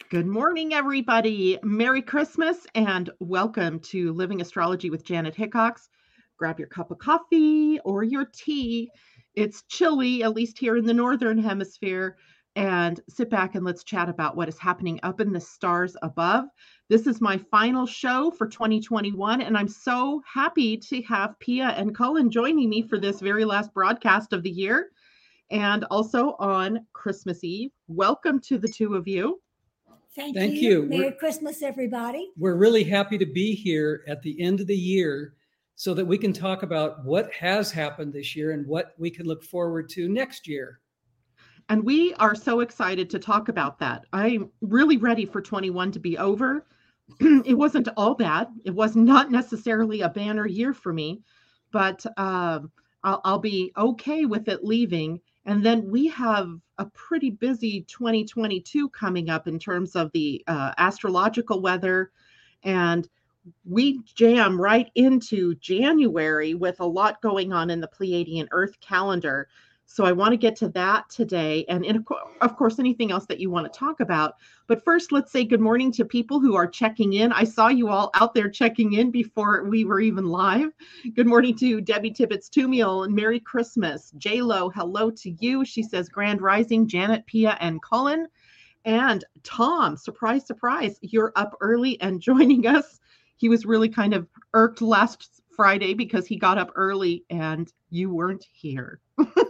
Good morning, everybody. Merry Christmas and welcome to Living Astrology with Janet Hickox. Grab your cup of coffee or your tea. It's chilly, at least here in the Northern Hemisphere, and sit back and let's chat about what is happening up in the stars above. This is my final show for 2021, and I'm so happy to have Pia and Cullen joining me for this very last broadcast of the year and also on Christmas Eve. Welcome to the two of you. Thank you. Merry Christmas, everybody. We're really happy to be here at the end of the year so that we can talk about what has happened this year and what we can look forward to next year. And we are so excited to talk about that. I'm really ready for 21 to be over. It wasn't all bad. It was not necessarily a banner year for me, but I'll be okay with it leaving. And then we have a pretty busy 2022 coming up in terms of the astrological weather. And we jam right into January with a lot going on in the Pleiadian Earth calendar. So I want to get to that today. And of course, anything else that you want to talk about. But first, let's say good morning to people who are checking in. I saw you all out there checking in before we were even live. Good morning to Debbie Tibbetts-Tumiel and Merry Christmas. J-Lo, hello to you. She says, Grand Rising, Janet, Pia, and Cullen. And Tom, surprise, surprise, you're up early and joining us. He was really kind of irked last Friday because he got up early and you weren't here.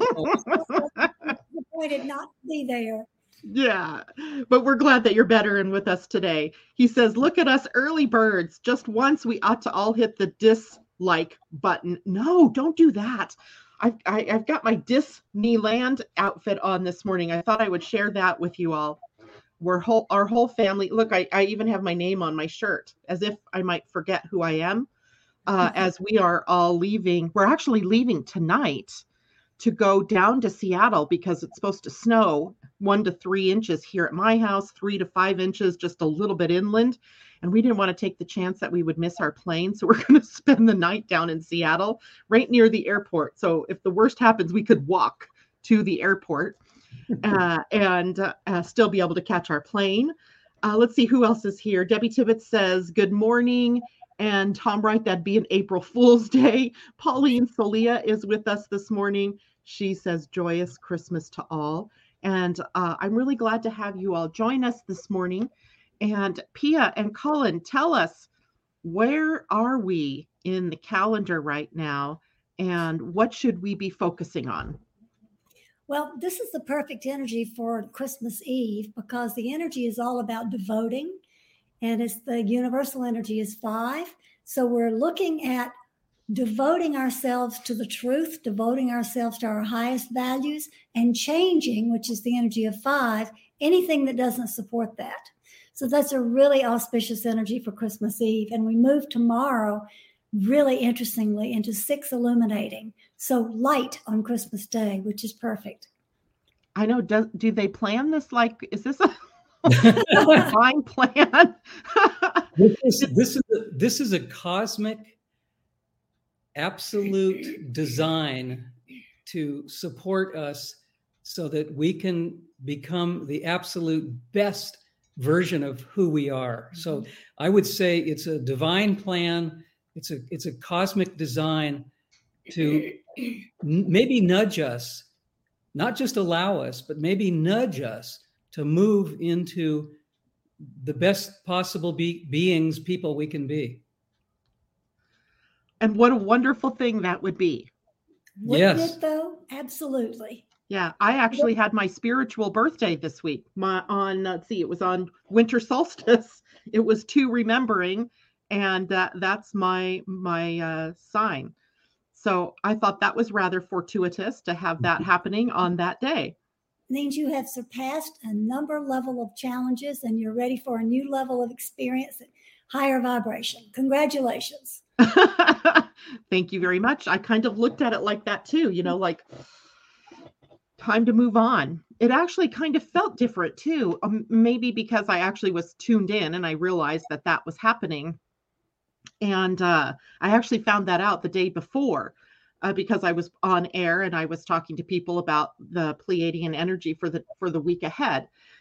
Disappointed not to be there. Yeah, but we're glad that you're better and with us today. He says, look at us early birds. Just once we ought to all hit the dislike button. No, don't do that. I've got my Disneyland outfit on this morning. I thought I would share that with you all. Our whole family. Look, I even have my name on my shirt as if I might forget who I am. As we are all leaving, we're actually leaving tonight to go down to Seattle because it's supposed to snow 1 to 3 inches here at my house, 3 to 5 inches, just a little bit inland. And we didn't want to take the chance that we would miss our plane. So we're going to spend the night down in Seattle, right near the airport. So if the worst happens, we could walk to the airport and still be able to catch our plane. Let's see who else is here. Debbie Tibbetts says, good morning. And Tom Wright, that'd be an April Fool's Day. Pauline Solia is with us this morning. She says, joyous Christmas to all. And I'm really glad to have you all join us this morning. And Pia and Cullen, tell us, where are we in the calendar right now? And what should we be focusing on? Well, this is the perfect energy for Christmas Eve because the energy is all about devoting. And it's the universal energy is 5. So we're looking at devoting ourselves to the truth, devoting ourselves to our highest values, and changing, which is the energy of 5, anything that doesn't support that. So that's a really auspicious energy for Christmas Eve. And we move tomorrow, really interestingly, into 6 illuminating. So light on Christmas Day, which is perfect. I know. Do they plan this? Like, is this a divine plan? This is a cosmic absolute design to support us so that we can become the absolute best version of who we are. So I would say it's a divine plan. It's a cosmic design to maybe nudge us, not just allow us, but maybe nudge us to move into the best possible people we can be. And what a wonderful thing that would be. Wouldn't it though? Absolutely. Yeah, I actually had my spiritual birthday this week. It was on winter solstice. It was 2 remembering, and that's my sign. So I thought that was rather fortuitous to have that happening on that day. Means you have surpassed a level of challenges and you're ready for a new level of experience at higher vibration. Congratulations. Thank you very much. I kind of looked at it like that too, like time to move on. It actually kind of felt different too. Maybe because I actually was tuned in and I realized that was happening. And I actually found that out the day before. Because I was on air and I was talking to people about the Pleiadian energy for the week ahead.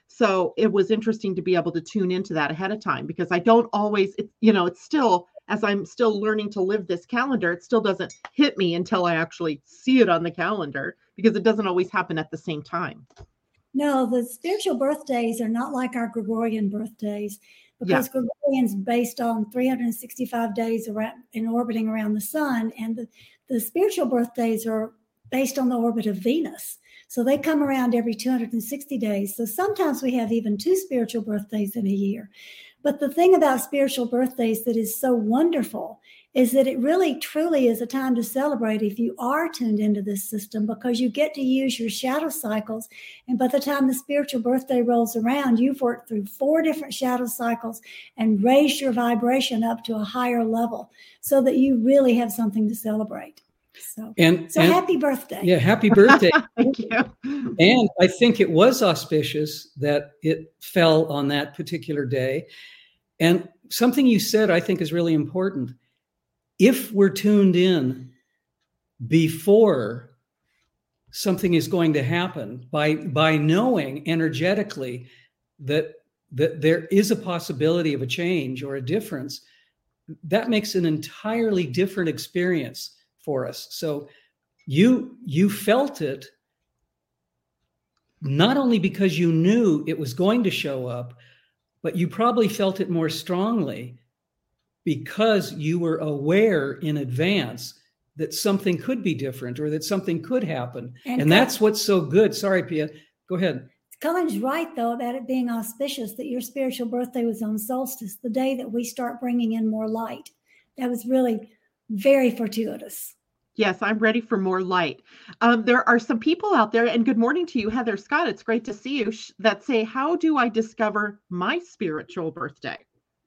So it was interesting to be able to tune into that ahead of time, because I don't always, it's still, as I'm still learning to live this calendar, it still doesn't hit me until I actually see it on the calendar, because it doesn't always happen at the same time. No, the spiritual birthdays are not like our Gregorian birthdays, because Gregorian's based on 365 days around in orbiting around the sun, and the spiritual birthdays are based on the orbit of Venus. So they come around every 260 days. So sometimes we have even 2 spiritual birthdays in a year. But the thing about spiritual birthdays that is so wonderful is that it really truly is a time to celebrate if you are tuned into this system, because you get to use your shadow cycles. And by the time the spiritual birthday rolls around, you've worked through 4 different shadow cycles and raised your vibration up to a higher level so that you really have something to celebrate. So happy birthday. Yeah, happy birthday. Thank you. And I think it was auspicious that it fell on that particular day. And something you said, I think, is really important. If we're tuned in before something is going to happen, by knowing energetically that there is a possibility of a change or a difference, that makes an entirely different experience for us. So you felt it not only because you knew it was going to show up, but you probably felt it more strongly because you were aware in advance that something could be different or that something could happen. And that's what's so good. Sorry, Pia, go ahead. Colin's right, though, about it being auspicious that your spiritual birthday was on solstice, the day that we start bringing in more light. That was really very fortuitous. Yes, I'm ready for more light. There are some people out there, and good morning to you, Heather Scott. It's great to see you, that say, how do I discover my spiritual birthday?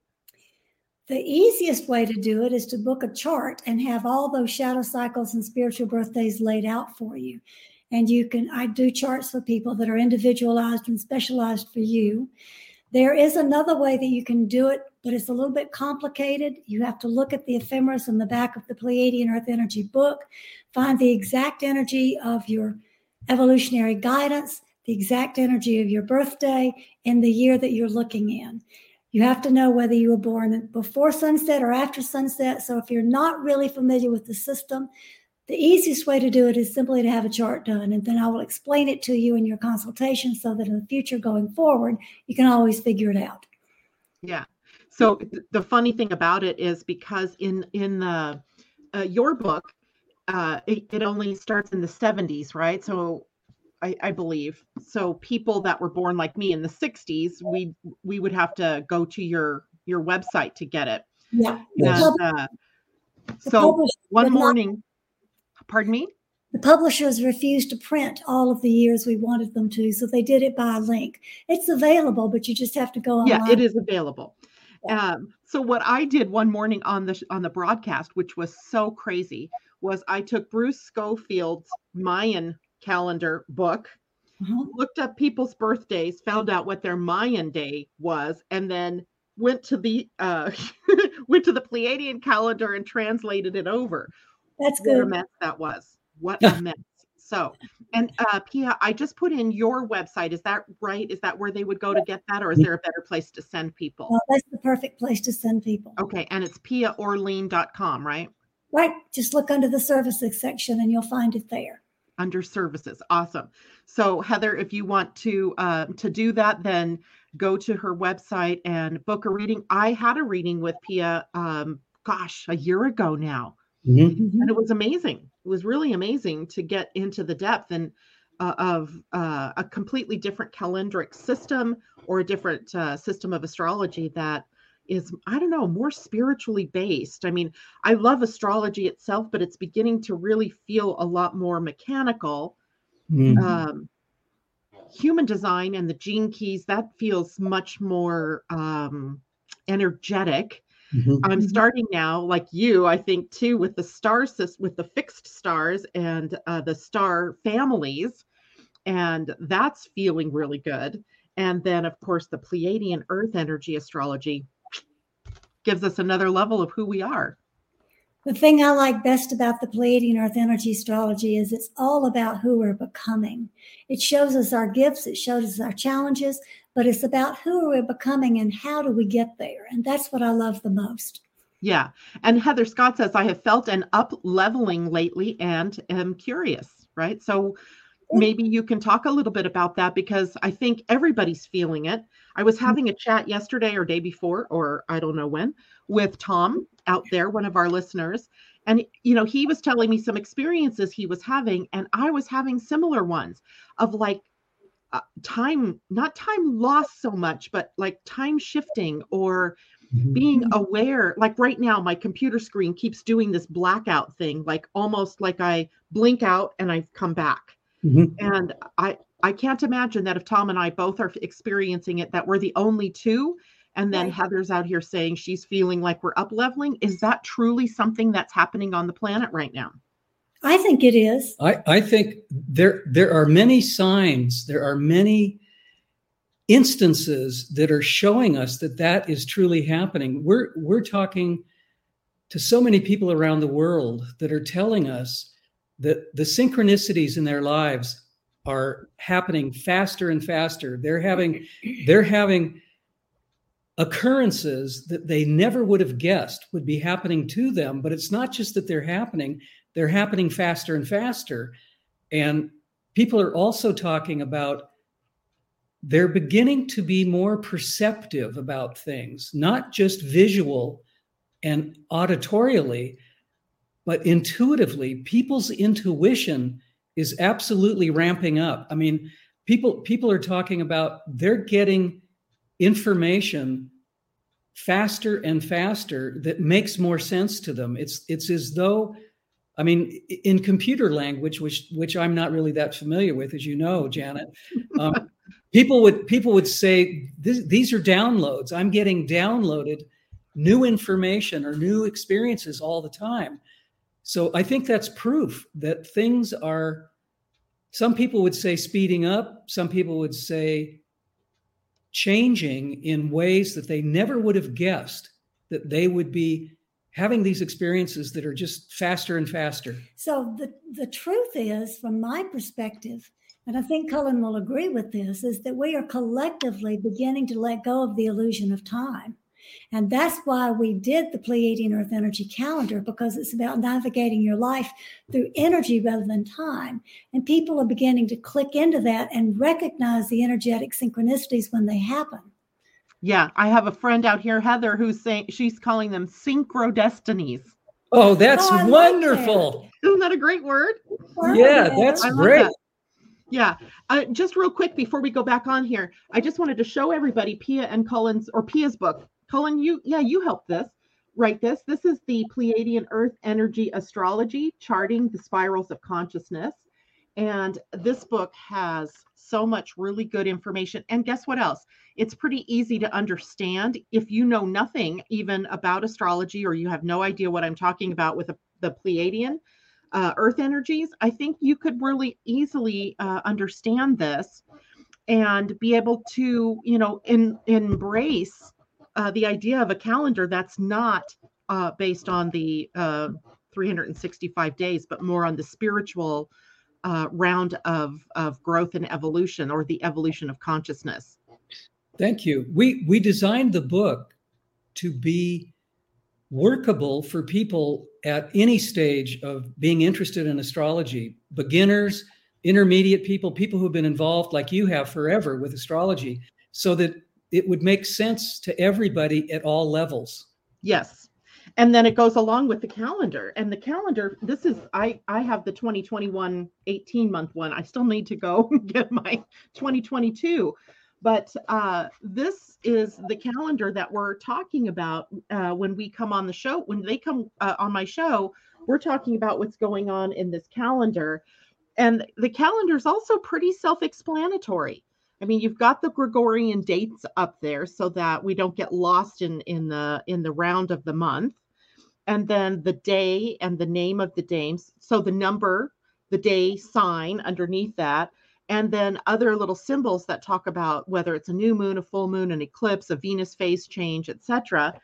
The easiest way to do it is to book a chart and have all those shadow cycles and spiritual birthdays laid out for you. And I do charts for people that are individualized and specialized for you. There is another way that you can do it, but it's a little bit complicated. You have to look at the ephemeris in the back of the Pleiadian Earth Energy book, find the exact energy of your evolutionary guidance, the exact energy of your birthday, and the year that you're looking in. You have to know whether you were born before sunset or after sunset. So if you're not really familiar with the system, the easiest way to do it is simply to have a chart done, and then I will explain it to you in your consultation so that in the future going forward, you can always figure it out. Yeah. So the funny thing about it is, because in the your book, it only starts in the 70s, right? So I believe. So people that were born like me in the 60s, we would have to go to your website to get it. Yeah. And, so one morning. Pardon me? The publishers refused to print all of the years we wanted them to, so they did it by a link. It's available, but you just have to go online. Yeah, it is available. Yeah. So what I did one morning on the broadcast, which was so crazy, was I took Bruce Schofield's Mayan calendar book, looked up people's birthdays, found out what their Mayan day was, and then went to the Pleiadian calendar and translated it over. That's good. What a mess that was. What a mess. So, and Pia, I just put in your website. Is that right? Is that where they would go to get that, or is there a better place to send people? Well, that's the perfect place to send people. Okay, and it's piaorlean.com, right? Right. Just look under the services section and you'll find it there. Under services. Awesome. So Heather, if you want to do that, then go to her website and book a reading. I had a reading with Pia, a year ago now. Mm-hmm. And it was amazing. It was really amazing to get into the depth and of a completely different calendric system, or a different system of astrology that is, I don't know, more spiritually based. I mean, I love astrology itself, but it's beginning to really feel a lot more mechanical. Mm-hmm. Human design and the gene keys, that feels much more energetic. Mm-hmm. I'm starting now, like you, I think too, with the star system, with the fixed stars and the star families, and that's feeling really good. And then, of course, the Pleiadian Earth energy astrology gives us another level of who we are. The thing I like best about the Pleiadian Earth Energy Astrology is it's all about who we're becoming. It shows us our gifts, it shows us our challenges, but it's about who we're becoming and how do we get there. And that's what I love the most. Yeah. And Heather Scott says, I have felt an up leveling lately and am curious, right? So maybe you can talk a little bit about that, because I think everybody's feeling it. I was having a chat yesterday or day before, or I don't know when, with Tom out there, one of our listeners. And, he was telling me some experiences he was having, and I was having similar ones of like not time lost so much, but like time shifting or being aware. Like right now, my computer screen keeps doing this blackout thing, like almost like I blink out and I've come back. And I can't imagine that if Tom and I both are experiencing it, that we're the only two. And then Heather's out here saying she's feeling like we're up leveling. Is that truly something that's happening on the planet right now? I think it is. I think there are many signs, there are many instances that are showing us that is truly happening. We're talking to so many people around the world that are telling us that the synchronicities in their lives are happening faster and faster. They're having occurrences that they never would have guessed would be happening to them. But it's not just that they're happening faster and faster. And people are also talking about they're beginning to be more perceptive about things, not just visual and auditorially, but intuitively. People's intuition is absolutely ramping up. I mean, people are talking about they're getting information faster and faster that makes more sense to them. It's as though, I mean, in computer language, which I'm not really that familiar with, as you know, Janet, people would say these are downloads. I'm getting downloaded new information or new experiences all the time. So I think that's proof that things are, some people would say speeding up, some people would say changing in ways that they never would have guessed that they would be having these experiences that are just faster and faster. So the truth is, from my perspective, and I think Cullen will agree with this, is that we are collectively beginning to let go of the illusion of time. And that's why we did the Pleiadian Earth Energy Calendar, because it's about navigating your life through energy rather than time. And people are beginning to click into that and recognize the energetic synchronicities when they happen. Yeah, I have a friend out here, Heather, who's saying she's calling them synchrodestinies. Oh, that's wonderful. Like that. Isn't that a great word? Yeah, that's great. That. Yeah. Just real quick before we go back on here, I just wanted to show everybody Pia and Pia's book. Cullen, you helped write this. This is the Pleiadian Earth Energy Astrology, Charting the Spirals of Consciousness. And this book has so much really good information. And guess what else? It's pretty easy to understand. If you know nothing even about astrology, or you have no idea what I'm talking about with the Pleiadian Earth energies, I think you could really easily understand this and be able to, embrace the idea of a calendar that's not based on the 365 days, but more on the spiritual round of growth and evolution, or the evolution of consciousness. Thank you. We designed the book to be workable for people at any stage of being interested in astrology, beginners, intermediate people who've been involved like you have forever with astrology, so that it would make sense to everybody at all levels. Yes. And then it goes along with the calendar. And the calendar, this is, I have the 2021 18-month one. I still need to go get my 2022. But this is the calendar that we're talking about when we come on the show. When they come on my show, we're talking about what's going on in this calendar. And the calendar is also pretty self-explanatory. I mean, you've got the Gregorian dates up there so that we don't get lost in the round of the month. And then the day and the name of the days. So the number, the day sign underneath that. And then other little symbols that talk about whether it's a new moon, a full moon, an eclipse, a Venus phase change, etc.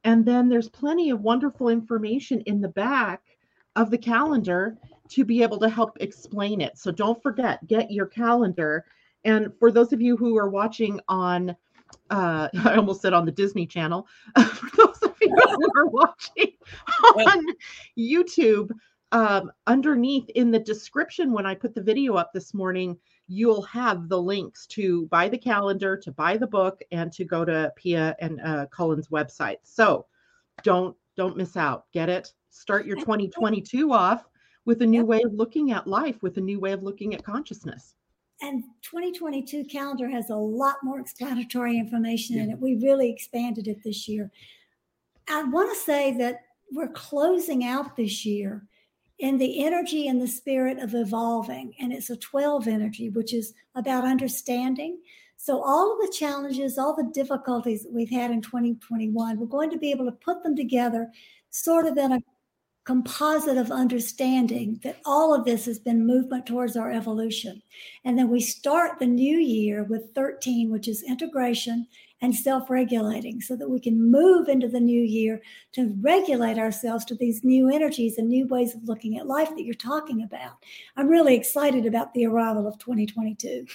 And then there's plenty of wonderful information in the back of the calendar to be able to help explain it. So don't forget, get your calendar. And for those of you who are watching on, I almost said on the Disney Channel, for those of you who are watching on YouTube, underneath in the description, when I put the video up this morning, you'll have the links to buy the calendar, to buy the book, and to go to Pia and Cullen's website. So don't miss out. Get it. Start your 2022 off with a new way of looking at life, with a new way of looking at consciousness. And 2022 calendar has a lot more explanatory information in it. We really expanded it this year. I want to say that we're closing out this year in the energy and the spirit of evolving. And it's a 12 energy, which is about understanding. So all of the challenges, all the difficulties that we've had in 2021, we're going to be able to put them together sort of in a composite of understanding that all of this has been movement towards our evolution. And then we start the new year with 13, which is integration and self-regulating, so that we can move into the new year to regulate ourselves to these new energies and new ways of looking at life that you're talking about. I'm really excited about the arrival of 2022.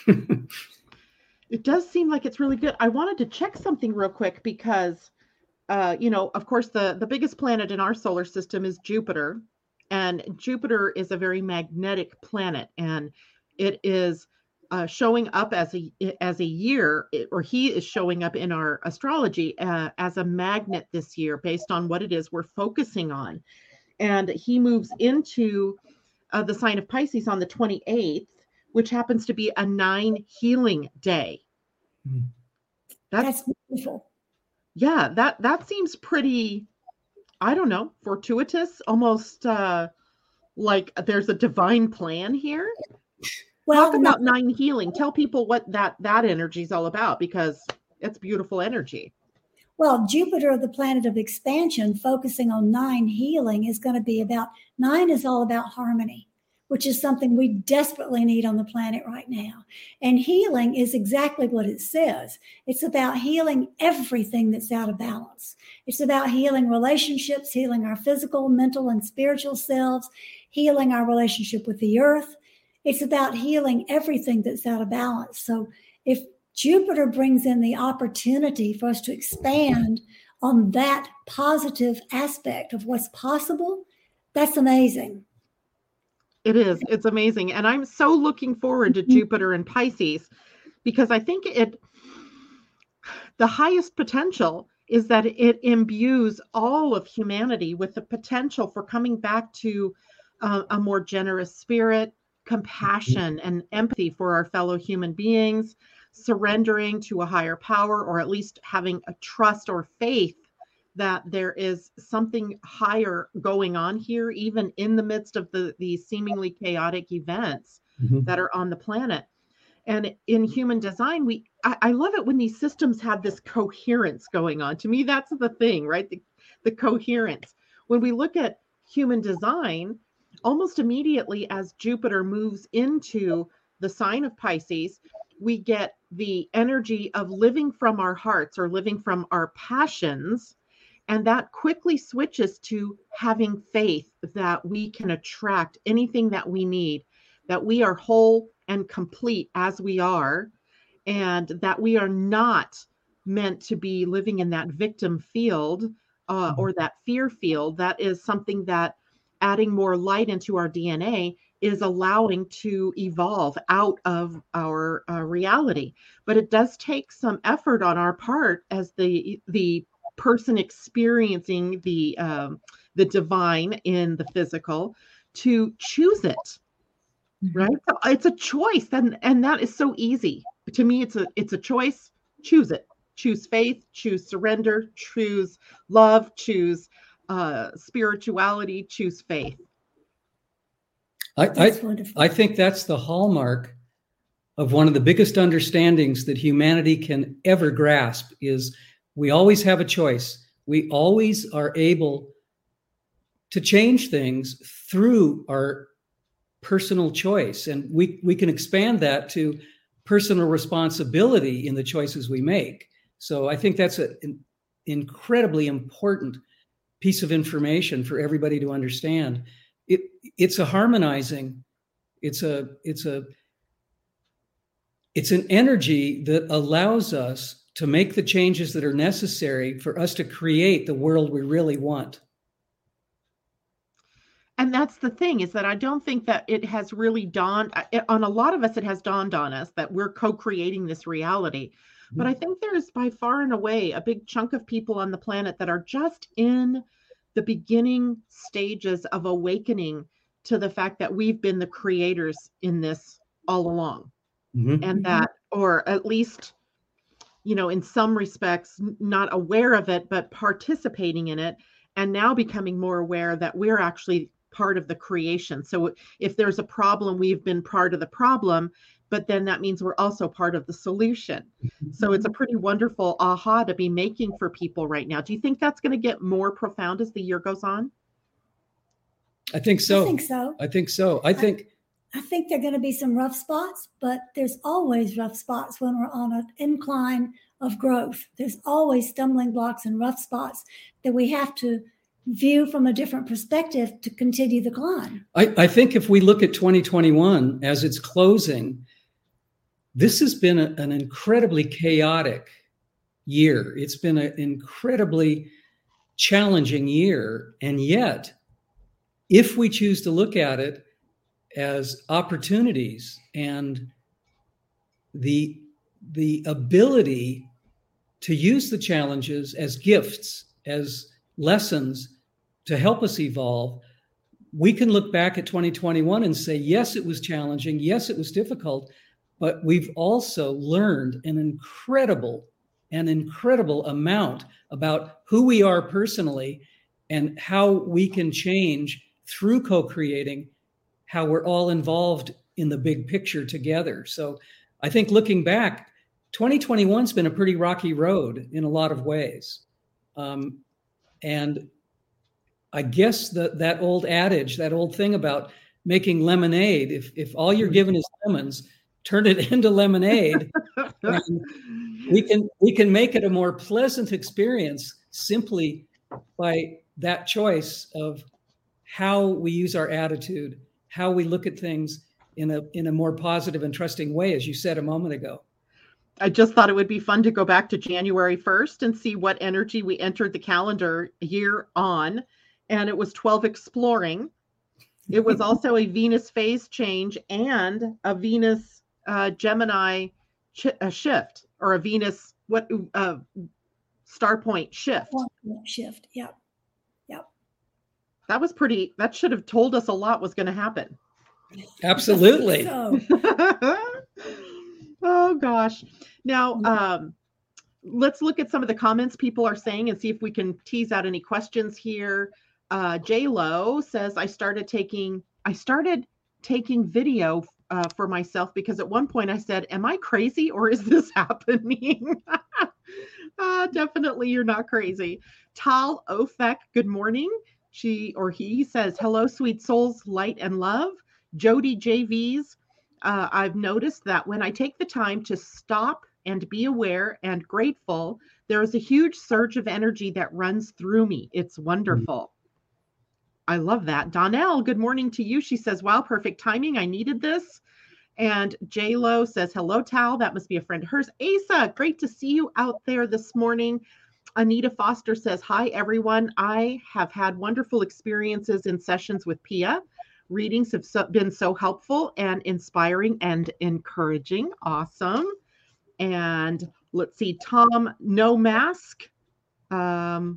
It does seem like it's really good. I wanted to check something real quick because of course, the biggest planet in our solar system is Jupiter, and Jupiter is a very magnetic planet, and it is showing up as a year, or he is showing up in our astrology as a magnet this year, based on what it is we're focusing on. And he moves into the sign of Pisces on the 28th, which happens to be a 9 healing day. That's beautiful. Yeah, that seems pretty, I don't know, fortuitous, almost like there's a divine plan here. Well, talk about 9 healing. Tell people what that energy is all about, because it's beautiful energy. Well, Jupiter, the planet of expansion, focusing on 9 healing, is going to be about, 9 is all about harmony, which is something we desperately need on the planet right now. And healing is exactly what it says. It's about healing everything that's out of balance. It's about healing relationships, healing our physical, mental, and spiritual selves, healing our relationship with the earth. It's about healing everything that's out of balance. So if Jupiter brings in the opportunity for us to expand on that positive aspect of what's possible, that's amazing. It is. It's amazing. And I'm so looking forward to Jupiter and Pisces, because I think the highest potential is that it imbues all of humanity with the potential for coming back to a more generous spirit, compassion, and empathy for our fellow human beings, surrendering to a higher power, or at least having a trust or faith that there is something higher going on here, even in the midst of the seemingly chaotic events that are on the planet. And in human design, I love it when these systems have this coherence going on. To me, that's the thing, right? The coherence. When we look at human design, almost immediately as Jupiter moves into the sign of Pisces, we get the energy of living from our hearts, or living from our passions. And that quickly switches to having faith that we can attract anything that we need, that we are whole and complete as we are, and that we are not meant to be living in that victim field or that fear field. That is something that adding more light into our DNA is allowing to evolve out of our reality. But it does take some effort on our part as the person experiencing the divine in the physical to choose it, right? So it's a choice, and that is so easy. To me, it's a choice. Choose it. Choose faith, choose surrender, choose love, choose spirituality, choose faith. I think that's the hallmark of one of the biggest understandings that humanity can ever grasp, is we always have a choice. We always are able to change things through our personal choice. And we can expand that to personal responsibility in the choices we make. So I think that's an incredibly important piece of information for everybody to understand. It's a harmonizing, it's an energy that allows us to make the changes that are necessary for us to create the world we really want. And that's the thing, is that I don't think that it has really dawned on a lot of us. It has dawned on us that we're co-creating this reality. But I think there's by far and away a big chunk of people on the planet that are just in the beginning stages of awakening to the fact that we've been the creators in this all along. Mm-hmm. And that, or at least, in some respects, not aware of it, but participating in it, and now becoming more aware that we're actually part of the creation. So if there's a problem, we've been part of the problem, but then that means we're also part of the solution. So it's a pretty wonderful aha to be making for people right now. Do you think that's going to get more profound as the year goes on? I think so. I think so. I think there are going to be some rough spots, but there's always rough spots when we're on an incline of growth. There's always stumbling blocks and rough spots that we have to view from a different perspective to continue the climb. I think if we look at 2021 as it's closing, this has been an incredibly chaotic year. It's been an incredibly challenging year. And yet, if we choose to look at it as opportunities and the ability to use the challenges as gifts, as lessons to help us evolve, we can look back at 2021 and say, yes, it was challenging. Yes, it was difficult, but we've also learned an incredible amount about who we are personally and how we can change through co-creating, how we're all involved in the big picture together. So I think looking back, 2021's been a pretty rocky road in a lot of ways. And I guess that old adage, that old thing about making lemonade, if all you're given is lemons, turn it into lemonade. And we can make it a more pleasant experience simply by that choice of how we use our attitude, how we look at things in a more positive and trusting way, as you said a moment ago. I just thought it would be fun to go back to January 1st and see what energy we entered the calendar year on. And it was 12 exploring. It was also a Venus phase change and a Venus Gemini shift, or a Venus star point shift. Shift. Yep. That was pretty. That should have told us a lot was going to happen. Absolutely. Oh gosh. Now let's look at some of the comments people are saying and see if we can tease out any questions here. J-Lo says, I started taking video for myself because at one point I said, am I crazy or is this happening? Definitely you're not crazy. Tal Ofek, good morning. He says, hello, sweet souls, light and love. Jody JVs, I've noticed that when I take the time to stop and be aware and grateful, there is a huge surge of energy that runs through me. It's wonderful. I love that. Donnell, good morning to you. She says, wow, perfect timing. I needed this. And J-Lo says, hello, Tal. That must be a friend of hers. Asa, great to see you out there this morning. Anita Foster says, hi, everyone. I have had wonderful experiences in sessions with Pia. Readings have been so helpful and inspiring and encouraging. Awesome. And let's see, Tom, no mask. That's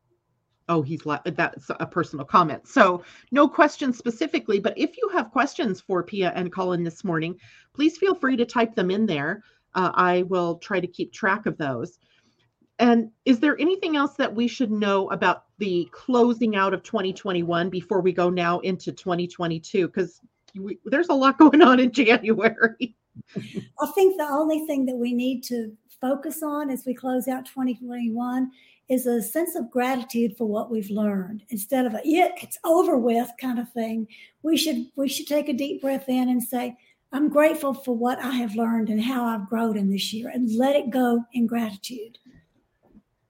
a personal comment. So no questions specifically, but if you have questions for Pia and Colin this morning, please feel free to type them in there. I will try to keep track of those. And is there anything else that we should know about the closing out of 2021 before we go now into 2022? Because there's a lot going on in January. I think the only thing that we need to focus on as we close out 2021 is a sense of gratitude for what we've learned. Instead of it's over with kind of thing, we should take a deep breath in and say, I'm grateful for what I have learned and how I've grown in this year, and let it go in gratitude.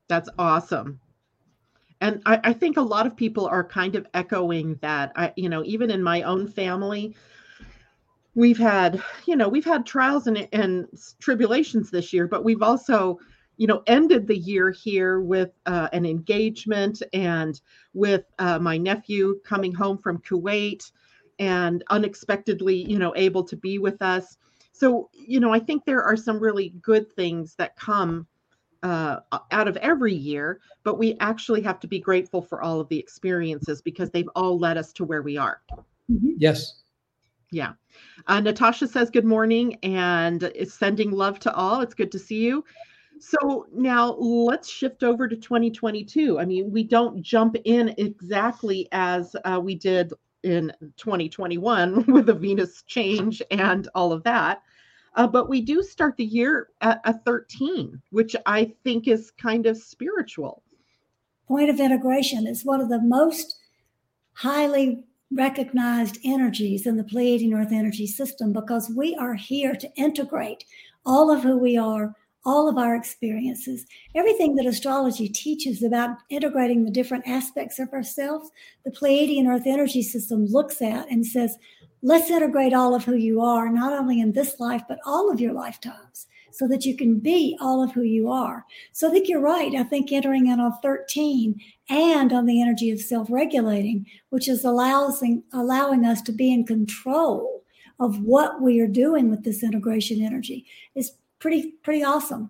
That's awesome. And I think a lot of people are kind of echoing that. Even in my own family, we've had trials and tribulations this year, but we've also, ended the year here with an engagement, and with my nephew coming home from Kuwait and unexpectedly, able to be with us. So, I think there are some really good things that come out of every year, but we actually have to be grateful for all of the experiences because they've all led us to where we are. Yes. Yeah. Natasha says good morning and is sending love to all. It's good to see you. So now let's shift over to 2022. I mean, we don't jump in exactly as we did in 2021 with the Venus change and all of that. But we do start the year at a 13, which I think is kind of spiritual. Point of integration is one of the most highly recognized energies in the Pleiadian Earth energy system, because we are here to integrate all of who we are, all of our experiences, everything that astrology teaches about integrating the different aspects of ourselves. The Pleiadian Earth energy system looks at and says, let's integrate all of who you are, not only in this life, but all of your lifetimes, so that you can be all of who you are. So I think you're right. I think entering in on 13 and on the energy of self-regulating, which is allowing us to be in control of what we are doing with this integration energy, is pretty awesome.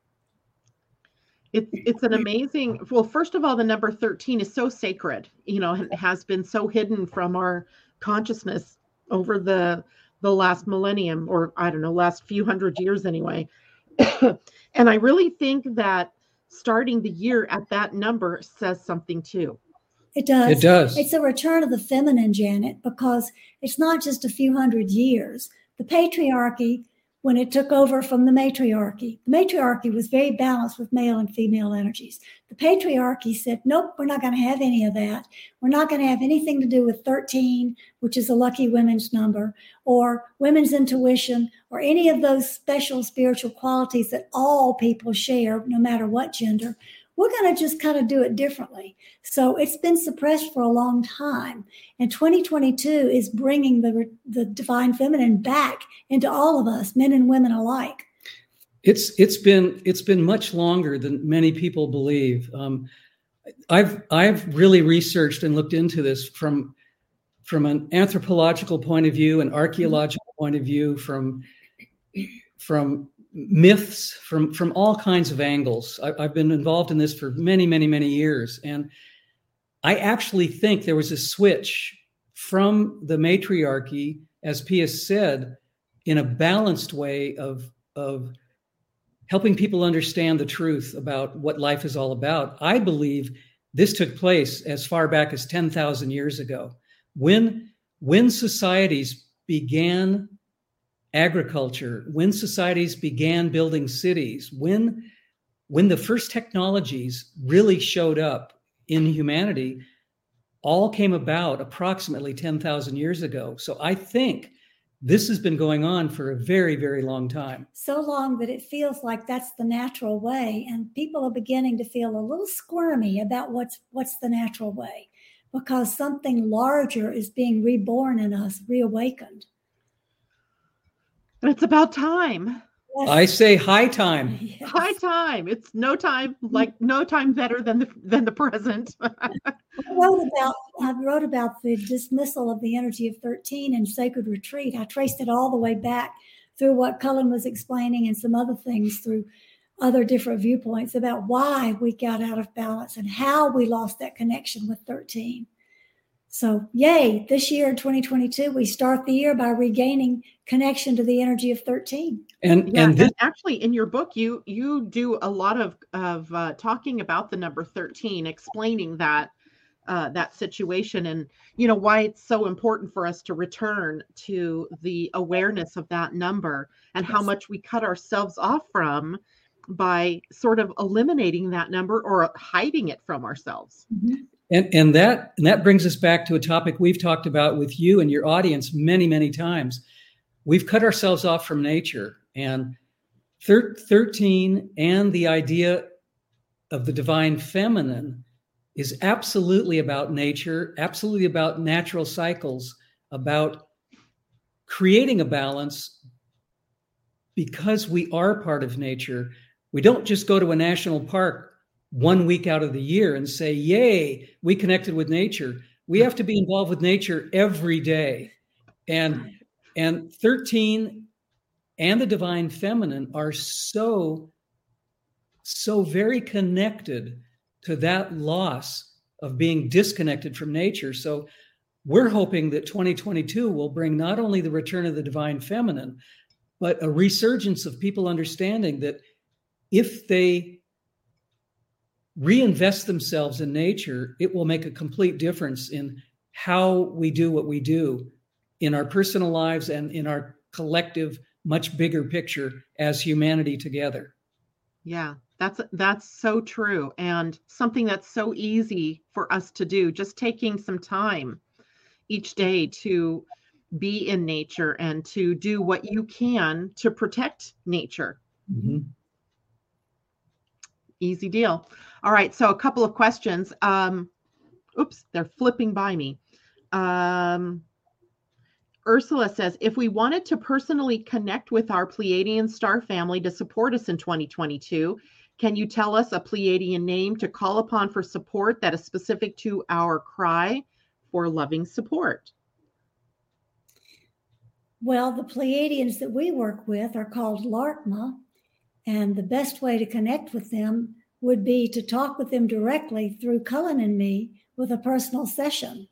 It's an amazing, well, first of all, the number 13 is so sacred, it has been so hidden from our consciousness over the last millennium, or I don't know, last few hundred years anyway. And I really think that starting the year at that number says something too. It does. It does. It's a return of the feminine, Janet, because it's not just a few hundred years. The patriarchy, when it took over from the matriarchy was very balanced with male and female energies. The patriarchy said, nope, we're not going to have any of that. We're not going to have anything to do with 13, which is a lucky women's number, or women's intuition, or any of those special spiritual qualities that all people share, no matter what gender. We're going to just kind of do it differently. So it's been suppressed for a long time. And 2022 is bringing the divine feminine back into all of us, men and women alike. It's been much longer than many people believe. I've really researched and looked into this from an anthropological point of view, an archaeological point of view, from myths, from all kinds of angles. I've been involved in this for many, many, many years. And I actually think there was a switch from the matriarchy, as Pia said, in a balanced way of helping people understand the truth about what life is all about. I believe this took place as far back as 10,000 years ago, when societies began agriculture, when societies began building cities, when the first technologies really showed up in humanity, all came about approximately 10,000 years ago. So I think this has been going on for a very, very long time. So long that it feels like that's the natural way. And people are beginning to feel a little squirmy about what's the natural way, because something larger is being reborn in us, reawakened. It's about time. Yes. I say high time. Yes. High time. It's no time, like no time better than the present. I wrote about the dismissal of the energy of 13 in Sacred Retreat. I traced it all the way back through what Cullen was explaining and some other things through other different viewpoints about why we got out of balance and how we lost that connection with 13. So yay, this year in 2022, we start the year by regaining connection to the energy of 13. And actually in your book, you do a lot of talking about the number 13, explaining that situation and, why it's so important for us to return to the awareness of that number and how much we cut ourselves off from by sort of eliminating that number or hiding it from ourselves. Mm-hmm. And that brings us back to a topic we've talked about with you and your audience many, many times. We've cut ourselves off from nature, and 13 and the idea of the divine feminine is absolutely about nature, absolutely about natural cycles, about creating a balance because we are part of nature. We don't just go to a national park 1 week out of the year and say, yay, we connected with nature. We have to be involved with nature every day. And 13 and the divine feminine are so very connected to that loss of being disconnected from nature. So we're hoping that 2022 will bring not only the return of the divine feminine, but a resurgence of people understanding that if they reinvest themselves in nature, it will make a complete difference in how we do what we do in our personal lives and in our collective, much bigger picture as humanity together. Yeah, that's so true, and something that's so easy for us to do, just taking some time each day to be in nature and to do what you can to protect nature. Mm-hmm. Easy deal. All right, so a couple of questions. Oops, they're flipping by me. Ursula says, if we wanted to personally connect with our Pleiadian star family to support us in 2022, can you tell us a Pleiadian name to call upon for support that is specific to our cry for loving support? Well, the Pleiadians that we work with are called Larkma, and the best way to connect with them would be to talk with them directly through Cullen and me with a personal session.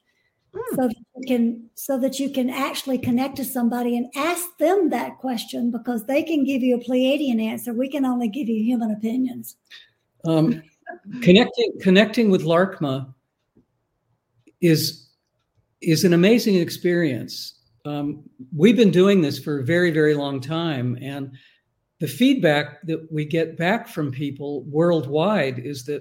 So that you can actually connect to somebody and ask them that question, because they can give you a Pleiadian answer. We can only give you human opinions. Connecting with Larkma is an amazing experience. We've been doing this for a very, very long time, and the feedback that we get back from people worldwide is that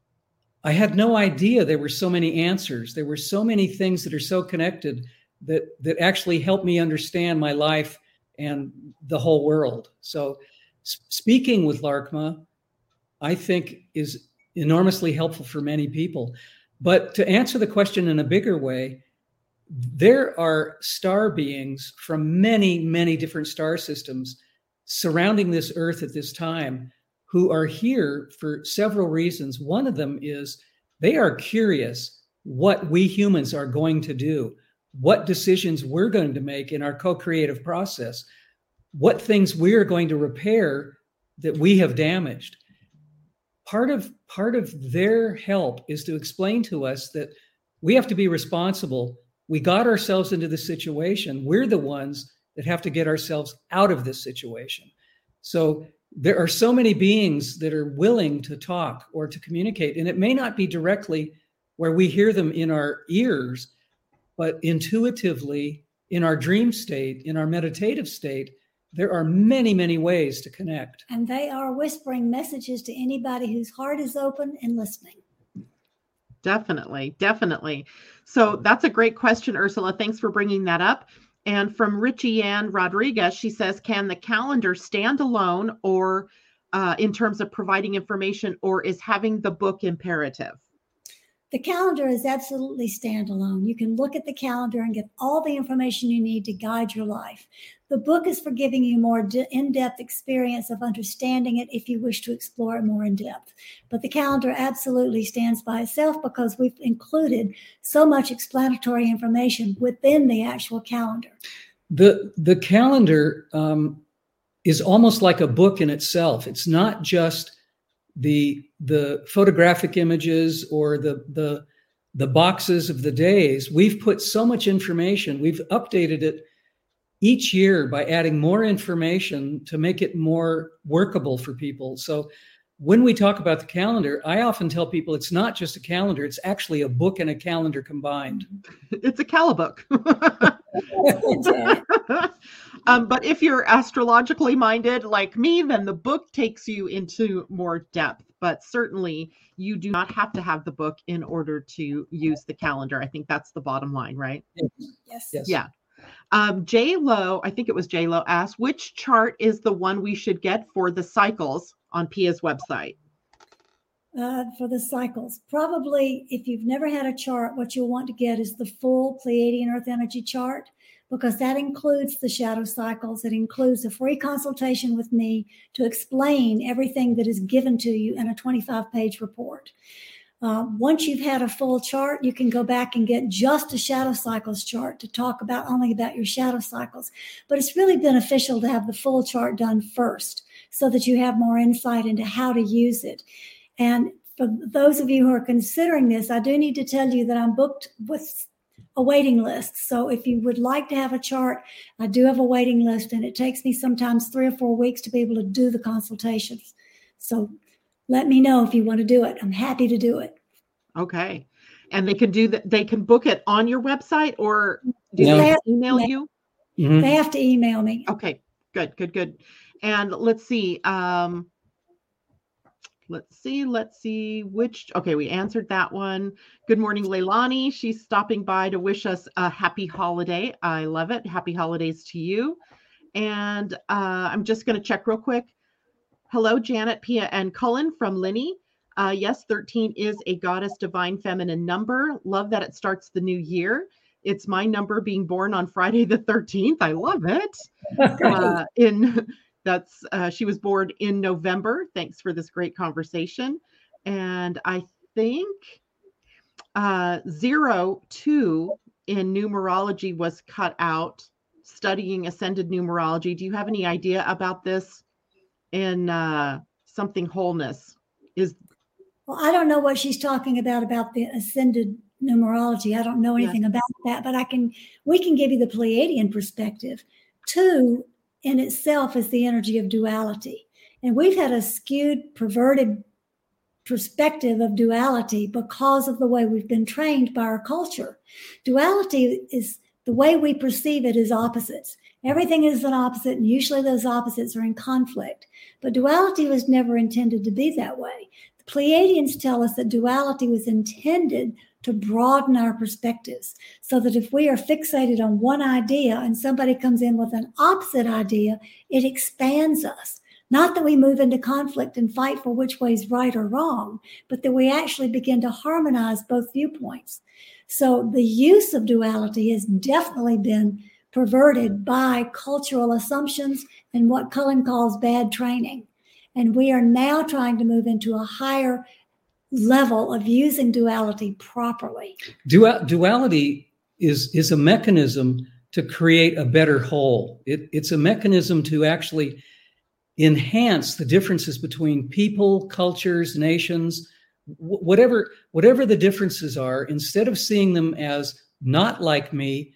I had no idea there were so many answers. There were so many things that are so connected that actually help me understand my life and the whole world. So speaking with Larkma, I think, is enormously helpful for many people. But to answer the question in a bigger way, there are star beings from many, many different star systems surrounding this Earth at this time who are here for several reasons. One of them is they are curious what we humans are going to do, what decisions we're going to make in our co-creative process, what things we're going to repair that we have damaged. Part of their help is to explain to us that we have to be responsible. We got ourselves into this situation. We're the ones that have to get ourselves out of this situation. So there are so many beings that are willing to talk or to communicate, and it may not be directly where we hear them in our ears, but intuitively in our dream state, in our meditative state. There are many, many ways to connect. And they are whispering messages to anybody whose heart is open and listening. Definitely, definitely. So that's a great question, Ursula. Thanks for bringing that up. And from Richie Ann Rodriguez, she says, can the calendar stand alone or in terms of providing information, or is having the book imperative? The calendar is absolutely standalone. You can look at the calendar and get all the information you need to guide your life. The book is for giving you more in-depth experience of understanding it if you wish to explore it more in depth. But the calendar absolutely stands by itself because we've included so much explanatory information within the actual calendar. The calendar is almost like a book in itself. It's not just the photographic images or the boxes of the days. We've put so much information. We've updated it each year by adding more information to make it more workable for people. So when we talk about the calendar, I often tell people it's not just a calendar, it's actually a book and a calendar combined. It's a calabook. But if you're astrologically minded like me, then the book takes you into more depth. But certainly you do not have to have the book in order to use the calendar. I think that's the bottom line, right? Yes. Yeah. J-Lo, I think it was J-Lo, asked, which chart is the one we should get for the cycles on Pia's website? for the cycles. Probably, if you've never had a chart, what you'll want to get is the full Pleiadian Earth energy chart, because that includes the shadow cycles. It includes a free consultation with me to explain everything that is given to you in a 25-page report. Once you've had a full chart, you can go back and get just a shadow cycles chart to talk about only about your shadow cycles. But it's really beneficial to have the full chart done first so that you have more insight into how to use it. And for those of you who are considering this, I do need to tell you that I'm booked with a waiting list. So if you would like to have a chart, I do have a waiting list, and it takes me sometimes 3 or 4 weeks to be able to do the consultations. So let me know if you want to do it. I'm happy to do it. Okay. And they can do that. They can book it on your website, or do they email you? Mm-hmm. They have to email me. Okay, good. And let's see. Let's see which. Okay, we answered that one. Good morning, Leilani. She's stopping by to wish us a happy holiday. I love it. Happy holidays to you. And I'm just going to check real quick. Hello, Janet, Pia, and Cullen from Linny. Yes, 13 is a goddess divine feminine number. Love that it starts the new year. It's my number, being born on Friday the 13th. I love it. She was born in November. Thanks for this great conversation. And I think 02 in numerology was cut out, studying ascended numerology. Do you have any idea about this in something wholeness? Well, I don't know what she's talking about the ascended numerology. I don't know anything about that, but we can give you the Pleiadian perspective. 2 in itself is the energy of duality. And we've had a skewed, perverted perspective of duality because of the way we've been trained by our culture. Duality is the way we perceive it is opposites. Everything is an opposite, and usually those opposites are in conflict. But duality was never intended to be that way. The Pleiadians tell us that duality was intended to broaden our perspectives, so that if we are fixated on one idea and somebody comes in with an opposite idea, it expands us. Not that we move into conflict and fight for which way is right or wrong, but that we actually begin to harmonize both viewpoints. So the use of duality has definitely been perverted by cultural assumptions and what Cullen calls bad training. And we are now trying to move into a higher level of using duality properly. Duality is a mechanism to create a better whole. It's a mechanism to actually enhance the differences between people, cultures, nations, whatever the differences are. Instead of seeing them as not like me,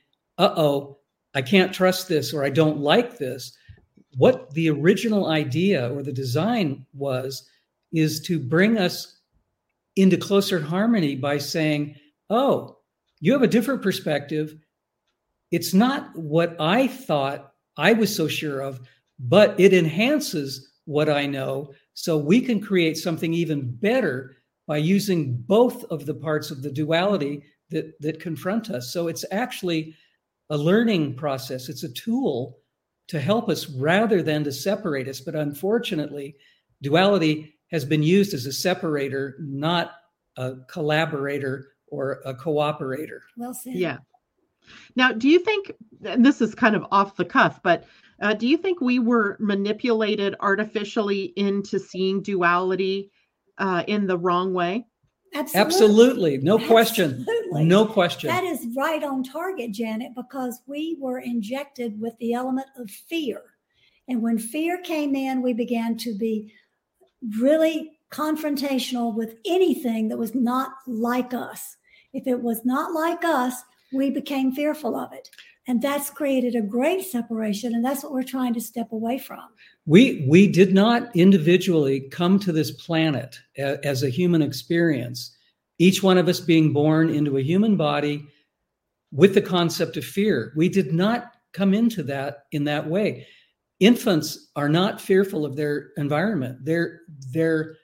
I can't trust this, or I don't like this. What the original idea or the design is to bring us into closer harmony by saying, oh, you have a different perspective. It's not what I thought I was so sure of, but it enhances what I know. So we can create something even better by using both of the parts of the duality that confront us. So it's actually a learning process. It's a tool to help us rather than to separate us. But unfortunately, duality has been used as a separator, not a collaborator or a cooperator. Well said. Yeah. Now, do you think, and this is kind of off the cuff, but do you think we were manipulated artificially into seeing duality in the wrong way? Absolutely. No question. Absolutely. No question. That is right on target, Janet, because we were injected with the element of fear. And when fear came in, we began to be really confrontational with anything that was not like us. If it was not like us, we became fearful of it. And that's created a great separation. And that's what we're trying to step away from. We did not individually come to this planet as a human experience, each one of us being born into a human body with the concept of fear. We did not come into that in that way. Infants are not fearful of their environment. They're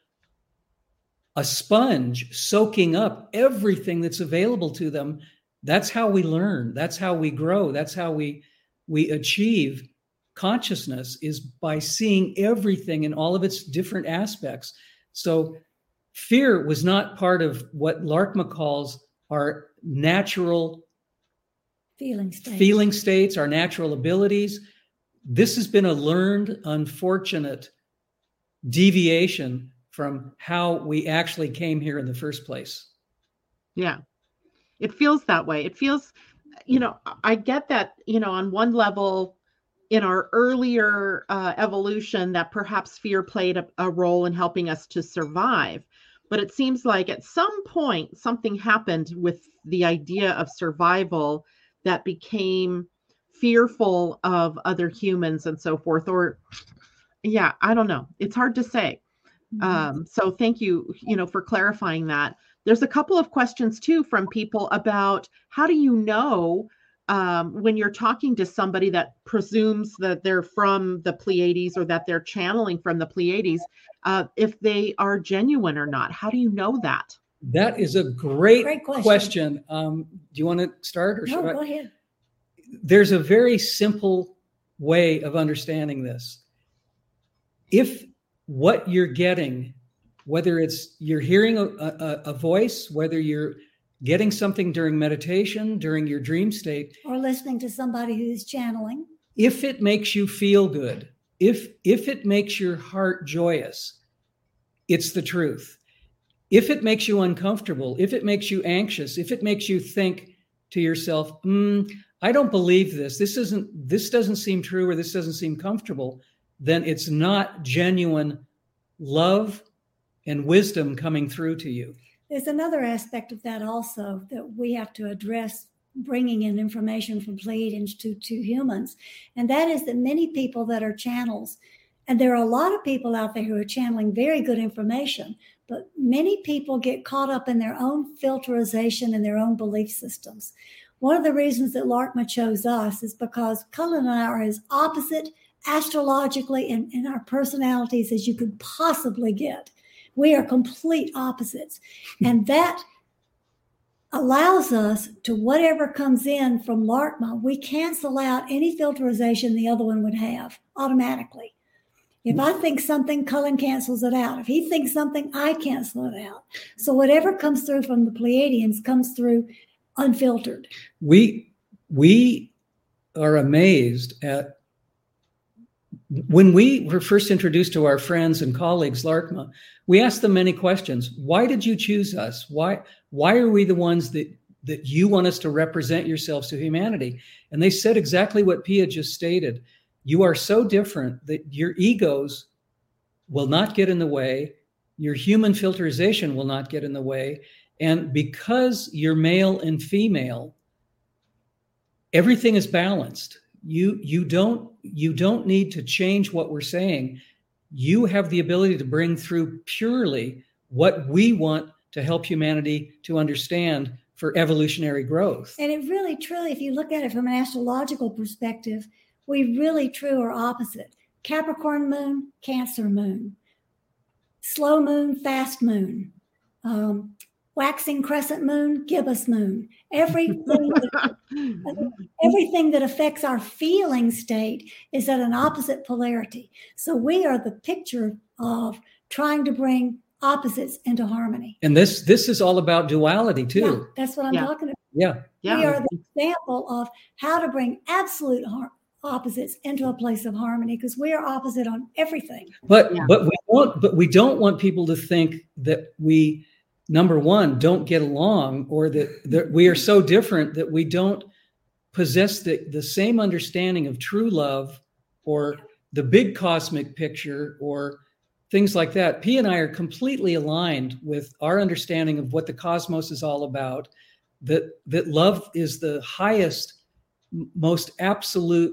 a sponge soaking up everything that's available to them. That's how we learn. That's how we grow. That's how we achieve consciousness, is by seeing everything in all of its different aspects. So fear was not part of what Larkma calls our natural feeling states, our natural abilities. This has been a learned, unfortunate deviation from how we actually came here in the first place. Yeah, it feels that way. It feels, I get that, on one level, in our earlier evolution, that perhaps fear played a role in helping us to survive. But it seems like at some point, something happened with the idea of survival that became fearful of other humans and so forth. Or, yeah, I don't know. It's hard to say. So thank you, for clarifying that. There's a couple of questions too from people about how do you know when you're talking to somebody that presumes that they're from the Pleiades or that they're channeling from the Pleiades, if they are genuine or not? How do you know that? That is a great question. Do you want to start or should I? Go ahead. There's a very simple way of understanding this. If what you're getting, whether it's you're hearing a voice, whether you're getting something during meditation, during your dream state, or listening to somebody who's channeling, if it makes you feel good, if it makes your heart joyous, it's the truth. If it makes you uncomfortable, if it makes you anxious, if it makes you think to yourself, I don't believe this. This doesn't seem true, or this doesn't seem comfortable, then it's not genuine love and wisdom coming through to you. There's another aspect of that also that we have to address, bringing in information from Pleiadians to humans. And that is that many people that are channels, and there are a lot of people out there who are channeling very good information, but many people get caught up in their own filterization and their own belief systems. One of the reasons that Larkma chose us is because Cullen and I are as opposite astrologically and in our personalities as you could possibly get. We are complete opposites. And that allows us to, whatever comes in from Larkma, we cancel out any filterization the other one would have automatically. If I think something, Cullen cancels it out. If he thinks something, I cancel it out. So whatever comes through from the Pleiadians comes through unfiltered. We are amazed at, when we were first introduced to our friends and colleagues, Larkma, we asked them many questions. Why did you choose us? Why are we the ones that you want us to represent yourselves to humanity? And they said exactly what Pia just stated. You are so different that your egos will not get in the way. Your human filterization will not get in the way. And because you're male and female, everything is balanced. You don't need to change what we're saying. You have the ability to bring through purely what we want to help humanity to understand for evolutionary growth. And it really, truly, if you look at it from an astrological perspective, we really, true are opposite. Capricorn moon, Cancer moon, slow moon, fast moon, waxing crescent moon, gibbous moon. Everything that affects our feeling state is at an opposite polarity. So we are the picture of trying to bring opposites into harmony. And this is all about duality too. Yeah, that's what I'm talking about. Yeah. We are the example of how to bring absolute opposites into a place of harmony, because we are opposite on everything. But we don't want people to think that we, number one, don't get along, or that we are so different that we don't possess the same understanding of true love or the big cosmic picture or things like that. P and I are completely aligned with our understanding of what the cosmos is all about, that love is the highest, most absolute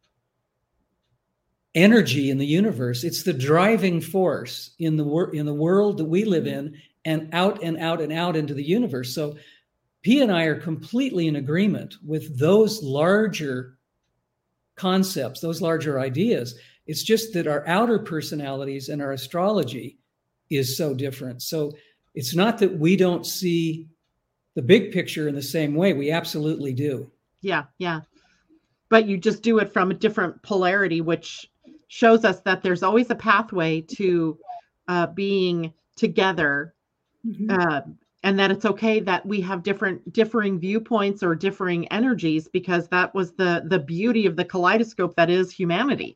energy in the universe. It's the driving force in the world that we live in, and out and out and out into the universe. So P and I are completely in agreement with those larger concepts, those larger ideas. It's just that our outer personalities and our astrology is so different. So it's not that we don't see the big picture in the same way. We absolutely do. Yeah. But you just do it from a different polarity, which shows us that there's always a pathway to being together And that it's okay that we have differing viewpoints or differing energies, because that was the beauty of the kaleidoscope that is humanity.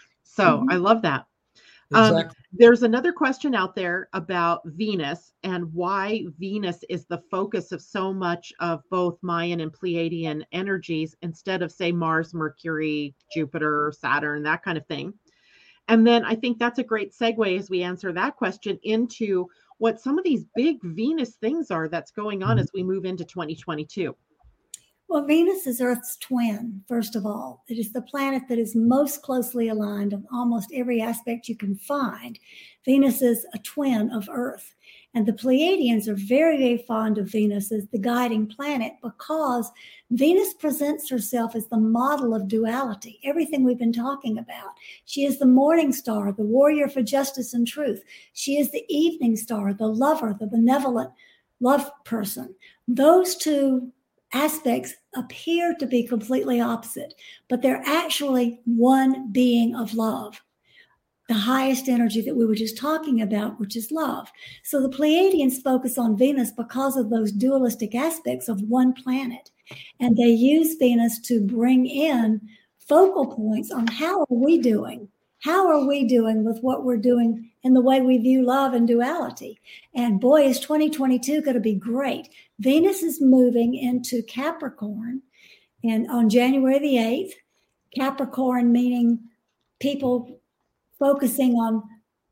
So I love that. Exactly. There's another question out there about Venus and why Venus is the focus of so much of both Mayan and Pleiadian energies instead of, say, Mars, Mercury, Jupiter, Saturn, that kind of thing. And then I think that's a great segue as we answer that question into what some of these big Venus things are that's going on as we move into 2022. Well, Venus is Earth's twin, first of all. It is the planet that is most closely aligned on almost every aspect you can find. Venus is a twin of Earth. And the Pleiadians are very, very fond of Venus as the guiding planet because Venus presents herself as the model of duality, everything we've been talking about. She is the morning star, the warrior for justice and truth. She is the evening star, the lover, the benevolent love person. Those two aspects appear to be completely opposite, but they're actually one being of love, the highest energy that we were just talking about, which is love. So the Pleiadians focus on Venus because of those dualistic aspects of one planet, and they use Venus to bring in focal points on how are we doing? How are we doing with what we're doing in the way we view love and duality? And boy, is 2022 going to be great. Venus is moving into Capricorn and on January the 8th. Capricorn meaning people focusing on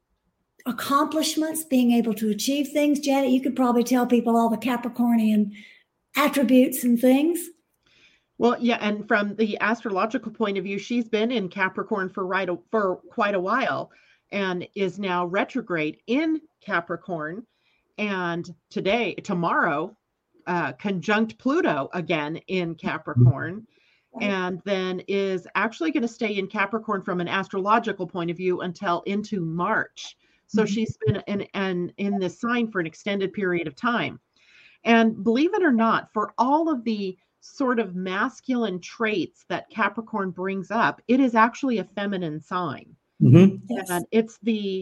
accomplishments, being able to achieve things. Janet, you could probably tell people all the Capricornian attributes and things. Well, yeah, and from the astrological point of view, she's been in Capricorn for quite a while and is now retrograde in Capricorn. And tomorrow, conjunct Pluto again in Capricorn, and then is actually going to stay in Capricorn from an astrological point of view until into March. So she's been in this sign for an extended period of time. And believe it or not, for all of the sort of masculine traits that Capricorn brings up, it is actually a feminine sign. Yes. And it's the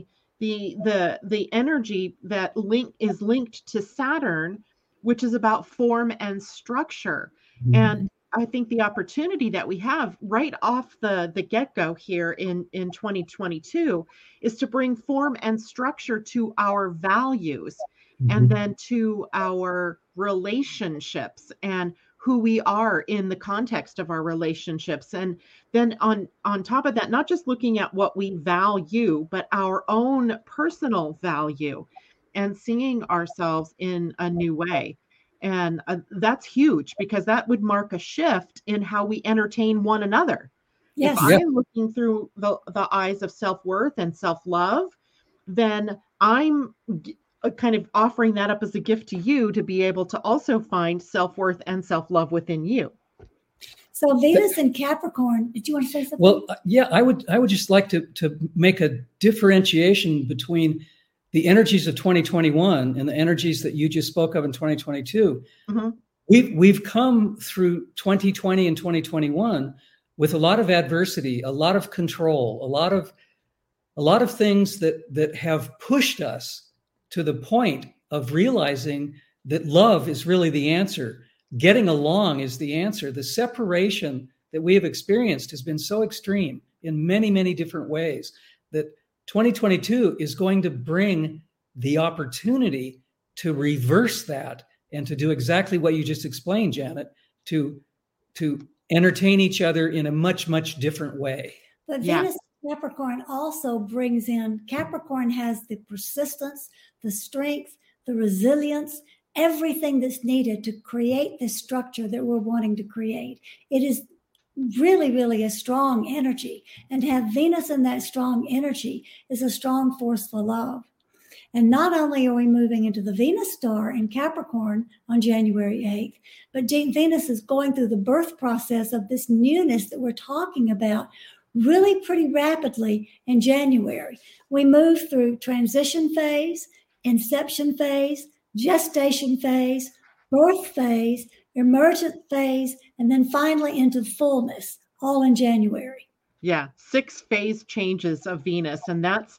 energy that is linked to Saturn, which is about form and structure. And I think the opportunity that we have right off the get-go here in 2022 is to bring form and structure to our values and then to our relationships and who we are in the context of our relationships. And then on top of that, not just looking at what we value, but our own personal value and seeing ourselves in a new way. And that's huge because that would mark a shift in how we entertain one another. Yes. If I'm looking through the eyes of self-worth and self-love, then I'm kind of offering that up as a gift to you to be able to also find self-worth and self-love within you. So Venus and Capricorn, did you want to say something? Well, yeah, I would just like to make a differentiation between the energies of 2021 and the energies that you just spoke of in 2022. We've come through 2020 and 2021 with a lot of adversity, a lot of control, a lot of things that have pushed us to the point of realizing that love is really the answer. Getting along is the answer. The separation that we have experienced has been so extreme in many, many different ways that 2022 is going to bring the opportunity to reverse that and to do exactly what you just explained, Janet, to entertain each other in a much, much different way. But Venus Capricorn also brings in, Capricorn has the persistence, the strength, the resilience, everything that's needed to create this structure that we're wanting to create. It is really, really a strong energy. And to have Venus in that strong energy is a strong force for love. And not only are we moving into the Venus star in Capricorn on January 8th, but Venus is going through the birth process of this newness that we're talking about really pretty rapidly in January. We move through transition phase, inception phase, gestation phase, birth phase, emergent phase, and then finally into fullness, all in January. Yeah, 6 phase changes of Venus. And that's,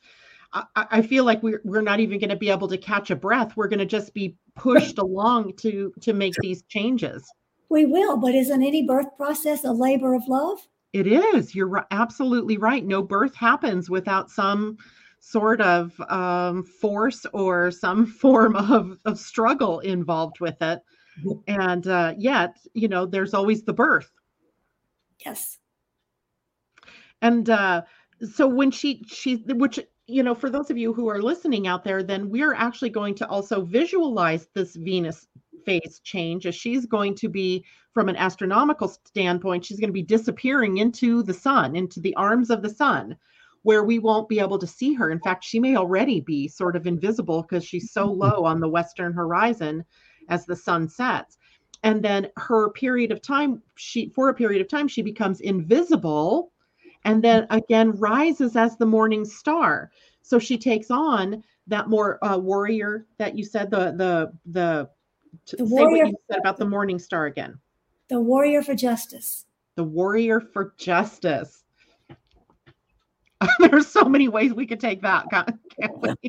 I feel like we're not even going to be able to catch a breath. We're going to just be pushed along to make these changes. We will, but isn't any birth process a labor of love? It is. You're absolutely right. No birth happens without some sort of force or some form of struggle involved with it. And yet, there's always the birth. Yes. And so when she, which, for those of you who are listening out there, then we're actually going to also visualize this Venus phase change, as she's going to be, from an astronomical standpoint, she's going to be disappearing into the sun, into the arms of the sun, where we won't be able to see her. In fact, she may already be sort of invisible because she's so low on the western horizon as the sun sets. And then for a period of time, she becomes invisible, and then again rises as the morning star. So she takes on that more warrior that you said, say what you said about the morning star again. The warrior for justice. The warrior for justice. There's so many ways we could take that, can't we?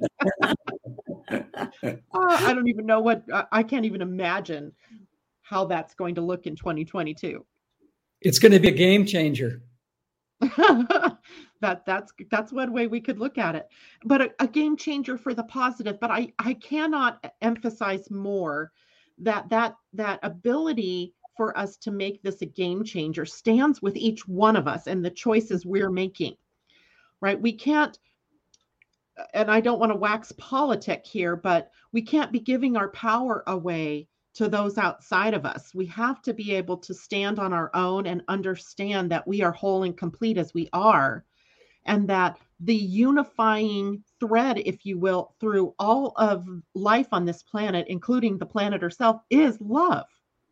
I don't even know I can't even imagine how that's going to look in 2022. It's going to be a game changer. That's one way we could look at it, but a game changer for the positive. But I cannot emphasize more that ability for us to make this a game changer stands with each one of us and the choices we're making, right? We can't, and I don't want to wax politic here, but we can't be giving our power away to those outside of us. We have to be able to stand on our own and understand that we are whole and complete as we are, and that the unifying thread, if you will, through all of life on this planet, including the planet herself, is love.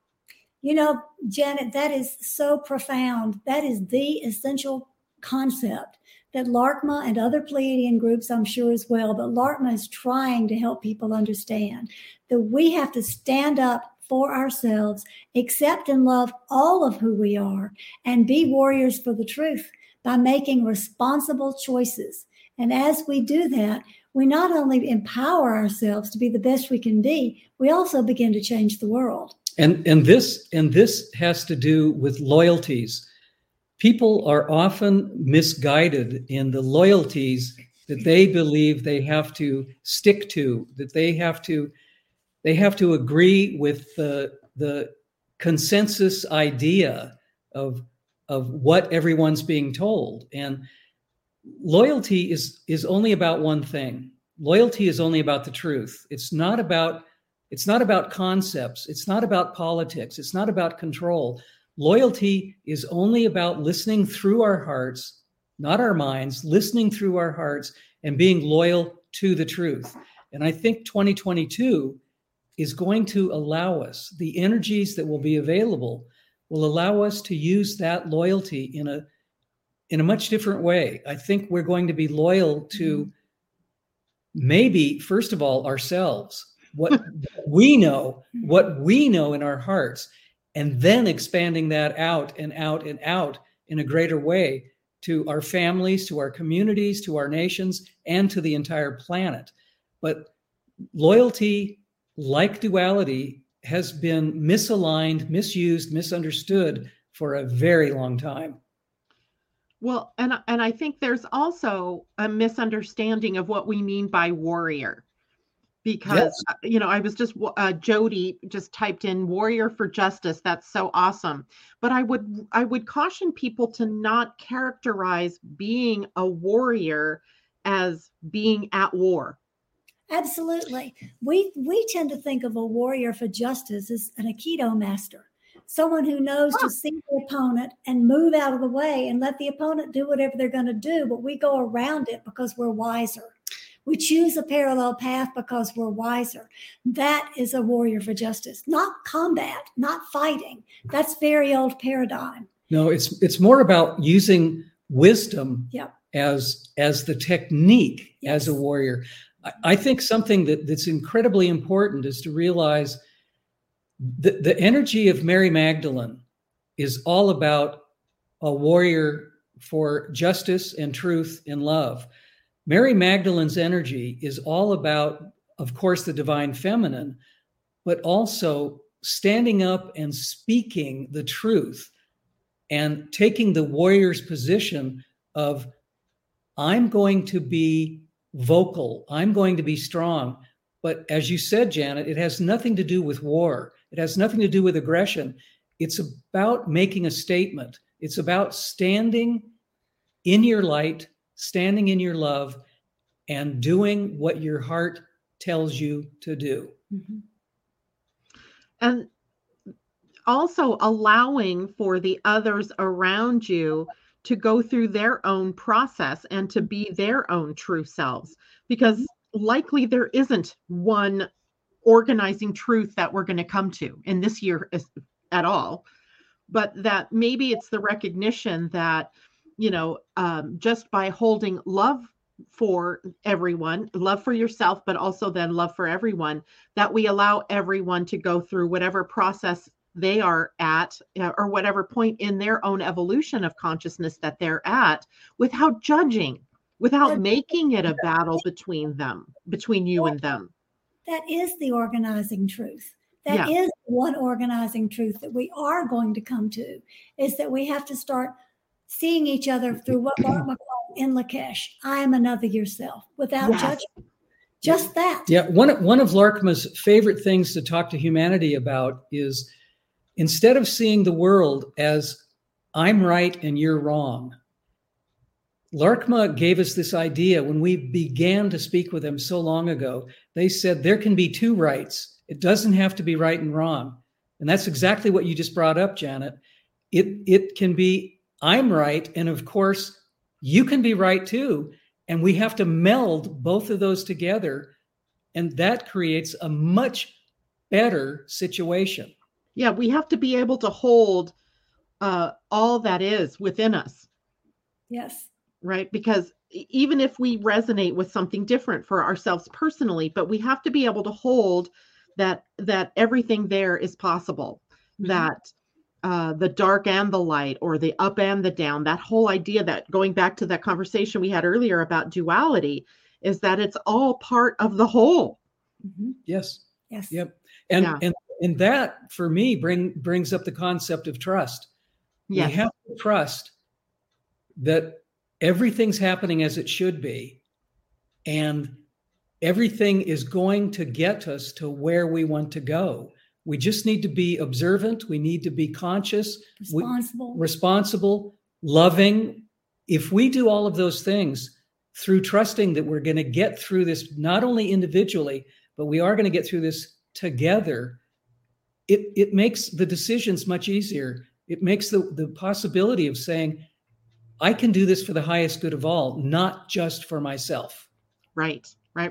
Janet, that is so profound. That is the essential concept that LARCMA and other Pleiadian groups, I'm sure as well, but LARCMA is trying to help people understand that we have to stand up for ourselves, accept and love all of who we are, and be warriors for the truth by making responsible choices. And as we do that, we not only empower ourselves to be the best we can be, we also begin to change the world. And this has to do with loyalties. People are often misguided in the loyalties that they believe they have to stick to, that they have to agree with the consensus idea of what everyone's being told. And loyalty is only about one thing. Loyalty is only about the truth. It's not about concepts. It's not about politics. It's not about control. Loyalty is only about listening through our hearts, not our minds, listening through our hearts and being loyal to the truth. And I think 2022 is going to allow us, the energies that will be available will allow us to use that loyalty in a much different way. I think we're going to be loyal to maybe, first of all, ourselves, what we know in our hearts, and then expanding that out and out and out in a greater way to our families, to our communities, to our nations, and to the entire planet. But loyalty, like duality, has been misaligned, misused, misunderstood for a very long time. Well, and I think there's also a misunderstanding of what we mean by warrior. Because, yes. I was just, Jody just typed in warrior for justice. That's so awesome. But I would caution people to not characterize being a warrior as being at war. Absolutely. We tend to think of a warrior for justice as an Aikido master, someone who knows to see the opponent and move out of the way and let the opponent do whatever they're going to do. But we go around it because we're wiser. We choose a parallel path because we're wiser. That is a warrior for justice, not combat, not fighting. That's very old paradigm. No, it's more about using wisdom as the technique as a warrior. I think something that's incredibly important is to realize the energy of Mary Magdalene is all about a warrior for justice and truth and love. Mary Magdalene's energy is all about, of course, the divine feminine, but also standing up and speaking the truth and taking the warrior's position of, I'm going to be vocal, I'm going to be strong. But as you said, Janet, it has nothing to do with war. It has nothing to do with aggression. It's about making a statement. It's about standing in your light, standing in your love, and doing what your heart tells you to do. Mm-hmm. And also allowing for the others around you to go through their own process and to be their own true selves, because likely there isn't one organizing truth that we're going to come to in this year at all, but that maybe it's the recognition that, just by holding love for everyone, love for yourself, but also then love for everyone, that we allow everyone to go through whatever process they are at, or whatever point in their own evolution of consciousness that they're at, without judging, without making it a battle between you and them. That is the organizing truth. That is one organizing truth that we are going to come to, is that we have to start seeing each other through what Mark called in Lakesh, I am another yourself, without judgment. Just that. Yeah, one of Larkma's favorite things to talk to humanity about is, instead of seeing the world as I'm right and you're wrong, Larkma gave us this idea when we began to speak with them so long ago. They said there can be two rights. It doesn't have to be right and wrong. And that's exactly what you just brought up, Janet. It can be I'm right, and of course, you can be right too. And we have to meld both of those together. And that creates a much better situation. Yeah, we have to be able to hold all that is within us. Yes. Right? Because even if we resonate with something different for ourselves personally, but we have to be able to hold that everything there is possible, that the dark and the light, or the up and the down, that whole idea, that going back to that conversation we had earlier about duality, is that it's all part of the whole. Mm-hmm. Yes. Yes. Yep. And that for me brings up the concept of trust. Yes. We have to trust that everything's happening as it should be, and everything is going to get us to where we want to go. We just need to be observant. We need to be conscious, responsible, loving. If we do all of those things through trusting that we're going to get through this, not only individually, but we are going to get through this together, it makes the decisions much easier. It makes the possibility of saying, I can do this for the highest good of all, not just for myself. Right.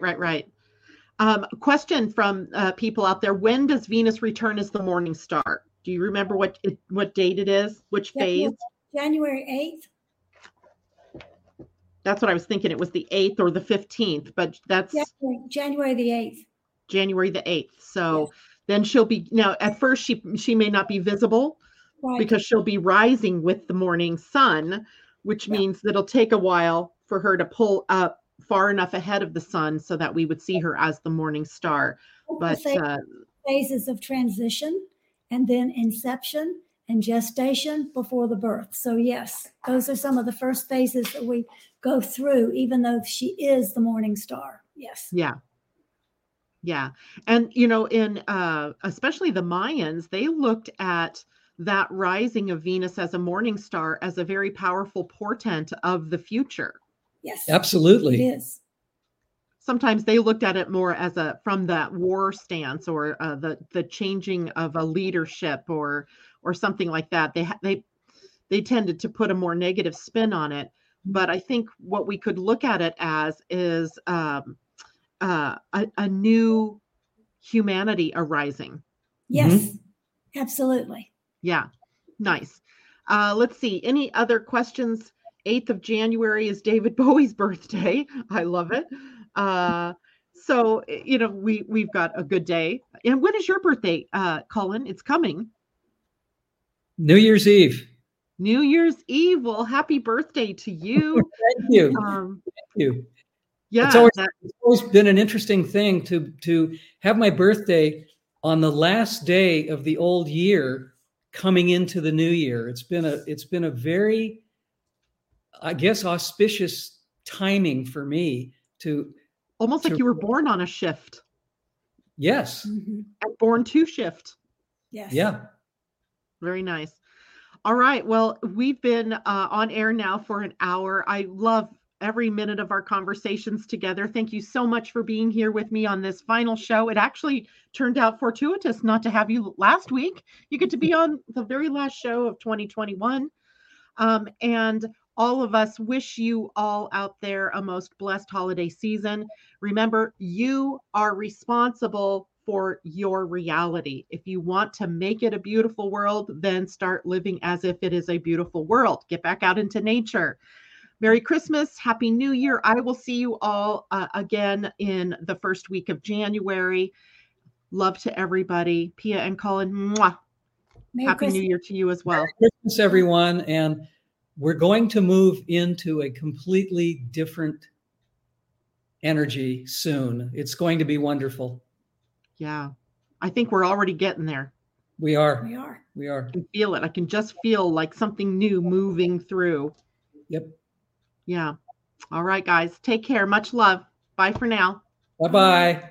Question from people out there: when does Venus return as the morning star? Do you remember what date it is? Which phase? January 8th. That's what I was thinking. It was the 8th or the 15th, but that's January the 8th. January the 8th. So then she'll be, now at first she may not be visible, right, because she'll be rising with the morning sun, which means that it'll take a while for her to pull up far enough ahead of the sun so that we would see her as the morning star. But phases of transition, and then inception and gestation before the birth. So yes, those are some of the first phases that we go through, even though she is the morning star. Yes. Yeah. And, in especially the Mayans, they looked at that rising of Venus as a morning star as a very powerful portent of the future. Yes, absolutely. It is. Sometimes they looked at it more as from that war stance, or the changing of a leadership, or something like that. They tended to put a more negative spin on it. But I think what we could look at it as is a new humanity arising. Yes, absolutely. Yeah, nice. Let's see. Any other questions? 8th of January is David Bowie's birthday. I love it. So, we've got a good day. And when is your birthday, Cullen? It's coming. New Year's Eve. New Year's Eve. Well, happy birthday to you. Thank you. Thank you. Yeah. It's always been an interesting thing to have my birthday on the last day of the old year coming into the new year. It's been a very, I guess, auspicious timing for me to almost like you were born on a shift. Yes. Mm-hmm. And born to shift. Yes. Yeah. Very nice. All right. Well, we've been on air now for an hour. I love every minute of our conversations together. Thank you so much for being here with me on this final show. It actually turned out fortuitous not to have you last week. You get to be on the very last show of 2021. And all of us wish you all out there a most blessed holiday season. Remember, you are responsible for your reality. If you want to make it a beautiful world, then start living as if it is a beautiful world. Get back out into nature. Merry Christmas. Happy New Year. I will see you all again in the first week of January. Love to everybody. Pia and Colin, mwah. Happy New Year to you as well. Merry Christmas, everyone. And we're going to move into a completely different energy soon. It's going to be wonderful. Yeah. I think we're already getting there. We are. I can feel it. I can just feel like something new moving through. Yep. Yeah. All right, guys. Take care. Much love. Bye for now. Bye-bye.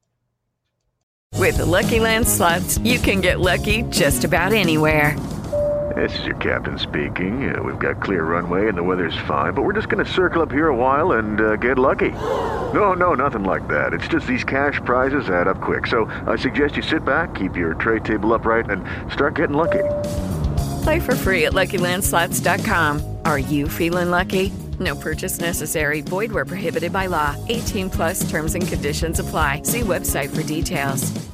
With the Lucky Land Slots, you can get lucky just about anywhere. This is your captain speaking. We've got clear runway and the weather's fine, but we're just going to circle up here a while and get lucky. No, nothing like that. It's just these cash prizes add up quick. So I suggest you sit back, keep your tray table upright, and start getting lucky. Play for free at LuckyLandSlots.com. Are you feeling lucky? No purchase necessary. Void where prohibited by law. 18+ terms and conditions apply. See website for details.